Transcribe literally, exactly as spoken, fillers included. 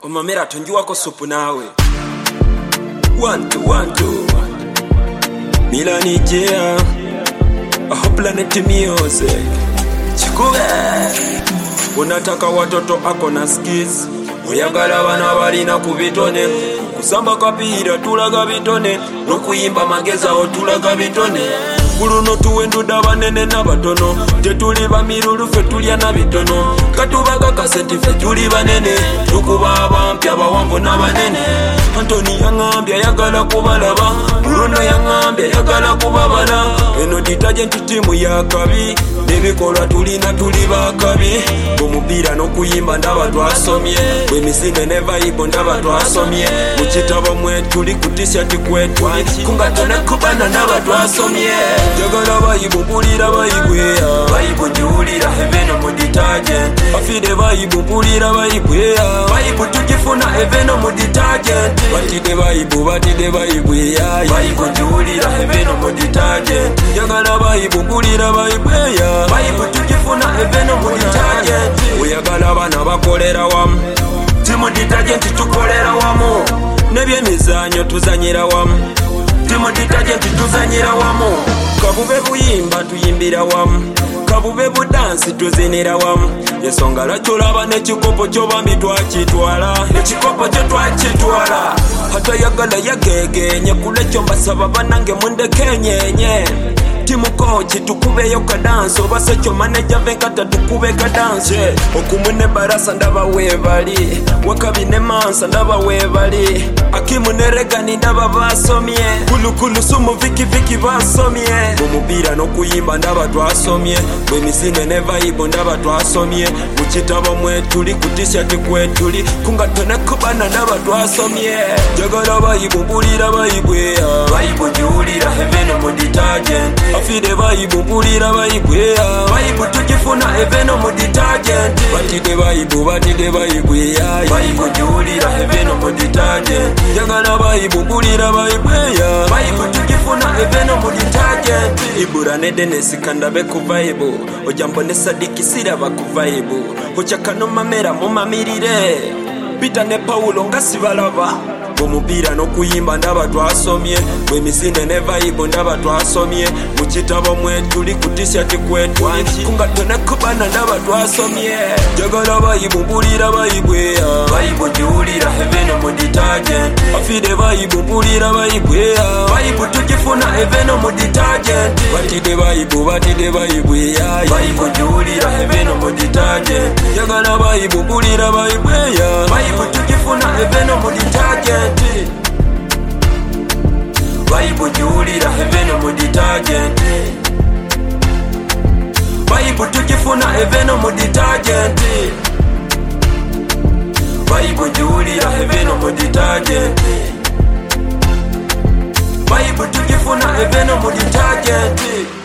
Omamera tonjuwako supu nawe. One two one two Milani Jea Aho Planet Music Chikube unataka watoto ako na skills, oyagala bana balina kubitone, kusamba kapira tulaga bitone, nokuyimba mageza otulaga bitone. Kuluno tuwenduda banene n'abatono, tetuli bamirulu fe tulya na bitono, katubaga kasenti fe tuli banene, tukuba abampya bawambo n'abanene. Antoni yangambya yagala kubalaba, Bruno yangambya yagala kubabala, eno detergent timu ya kabi, nebikolwa tulina tuli bakabi, omupira n'okuyimba ndaba twasomye, bwemisinde ne vibe ndaba twasomye, mu kitabo mwe tuli ku t-shirt kwetu, kungato ne kubana ndaba twasomye. Jagala bayibu mpulira bayibu ya bayibu njulira eveno mu detergent, afide bayibu mpulira bayibu ya bayibu tujifuna eveno mu detergent, batide bayibu batide bayibu ya bayibu njulira eveno mu detergent. Jagala bayibu mpulira bayibu ya bayibu tujifuna eveno mu detergent. Oyagala bana bakolera wamu, timu detergent tukolera wamu, nebyemizanyo tuzanyira wamu, timu detergent tuzanyira wamu. Kabube buyimba tuyimbira wamu, kabube budansi tuzinira wamu. Yesonga lwatulaba n'ekikopo ky'obambi twakitwala, ekikopo kye twakitwala. Hata yagala yagegenye kulekyo mbasaba banange mundekenyenye. Timu kochi tukubeyo kadanso, basekyo manager venkata tukube kadanse. Okumune barasa ndaba webali, wakabi ne mansa ndaba webali, Akimu ne Regani ndaba basomye, kulukulu sumu viki viki basomye. Omupira n'okuyimba ndaba twasomye, bwemisinde ne vibe ndaba twasomye, mu kitabo mwe tuli ku t-shirt kwetuli, kungato ne kubana ndaba twasomye. Jagala bayibu mpulira bayibu ya bayibu njulira eveno mu detergent, afide bayibu mpulira bayibu ya bayibu tujifuna eveno mu detergent, batide bayibu batide bayibu ya bayibu njulira eveno mu detergent. Jagala bayibu mpulira bayibu ya bayibu tujifuna eveno mu detergent. Ibura ne Dennis kandabe ku vibe, ojambo ne Sadiki siraba ku vibe, ochakano mamera mu mamirire, Peter ne Paulo ngasibalaba. Omupira n'okuyimba ndaba twasomye, bwemisinde ne vibe ndaba twasomye, mu kitabo mwe tuli ku t-shirt kwetu, kungato ne kubana ndaba twasomye. Jagala bayibu mpulira bayibu ya bayibu njulira eveno mu detergent, afide bayibu mpulira bayibu ya bayibu tujifuna eveno mu detergent, batide bayibu batide bayibu ya bayibu njulira eveno mu detergent. Jagala bayibu mpulira bayibu ya bayibu tujifuna eveno mu detergent, bayibu njulira eveno mu detergent, bayibu tujifuna eveno mu detergent, bayibu njulira eveno mu detergent, bayibu tujifuna eveno mu detergent.